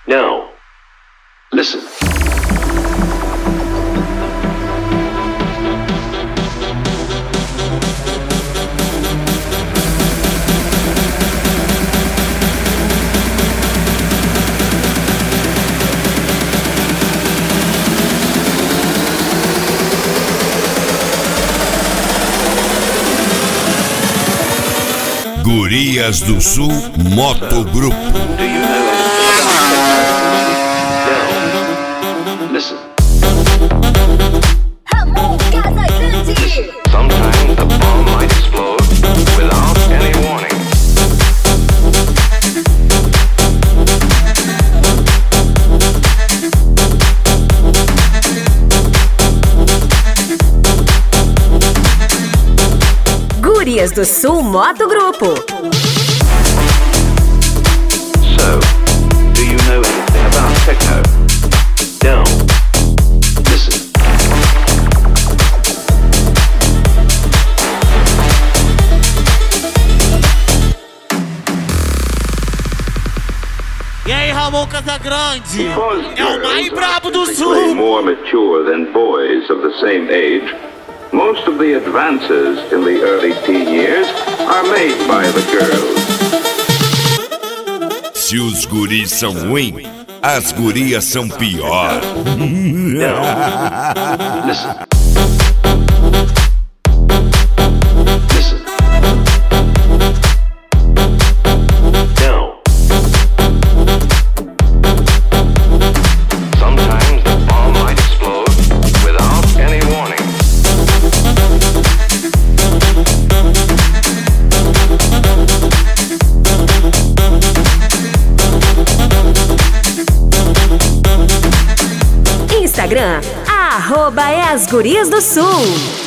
Now, listen. Gurias do Sul Moto Grupo. Do you know anything about techno? Now, listen. Ramon Casagrande. Sometimes the bomb might explode without any warning. Gurias do Sul Moto Grupo. So, do you know anything about techno? Now, listen. E aí, Ramon Casagrande? É o mais brabo do Way Sul. more mature than boys of the same age, most of the advances in the early teen years are made by the girls. Se os guris são ruins, as gurias são pior. Listen. Listen. Now. Sometimes the bomb might explode without any warning. Instagram, @asguriasdosul.